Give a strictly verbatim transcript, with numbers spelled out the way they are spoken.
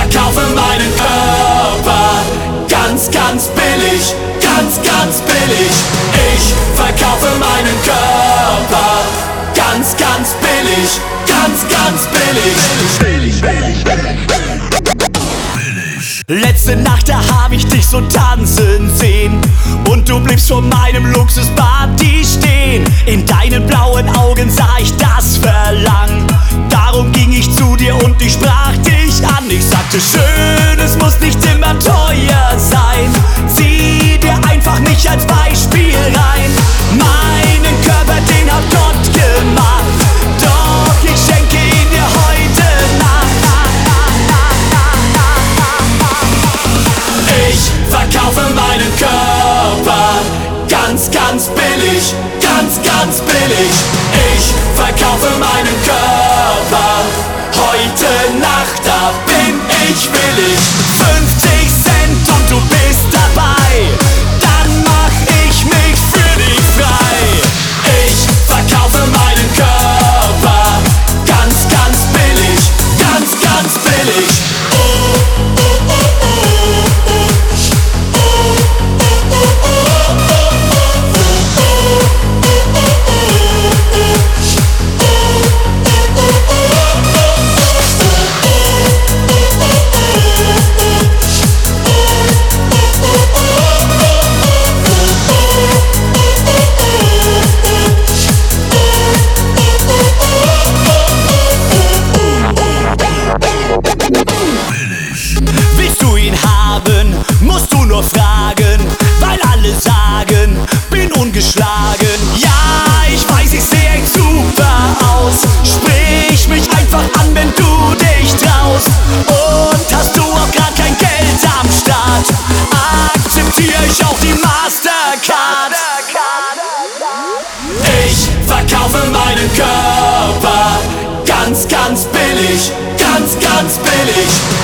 verkaufe meinen Körper ganz, ganz billig, ganz, ganz billig. Ich verkaufe meinen Körper ganz, ganz billig, ganz, ganz billig. Billig, billig, billig, billig. Letzte Nacht, da hab ich dich so tanzen sehen und du bliebst vor meinem Luxusparty stehen. In deinen blauen Augen sah ich das Verlangen. Darum ging ich zu dir und ich sprach dich an. Ich sagte, schön, es muss nicht immer teuer sein. Zieh dir einfach mich als Beispiel rein. Meinen Körper, den hat Gott gemacht, doch ich schenke ihn dir heute Nacht. Ich verkaufe meinen Körper ganz, ganz billig, ganz, ganz billig. Ich verkaufe meinen Körper heute Nacht, da bin ich willig. fünfzig Cent und du bist dabei, dann mach ich mich für dich frei. Ich verkaufe meinen Körper ganz, ganz billig, ganz, ganz billig. Oh, oh, oh, oh, oh, oh. Willst du ihn haben, musst du nur fragen, weil alle sagen, bin ungeschlagen. Ja, ich weiß, ich seh echt super aus. Sprich mich einfach an, wenn du dich traust. Und hast du auch grad kein Geld am Start, akzeptiere ich auch die Mastercard. Ich verkaufe meinen Körper ganz, ganz billig, ganz, ganz billig.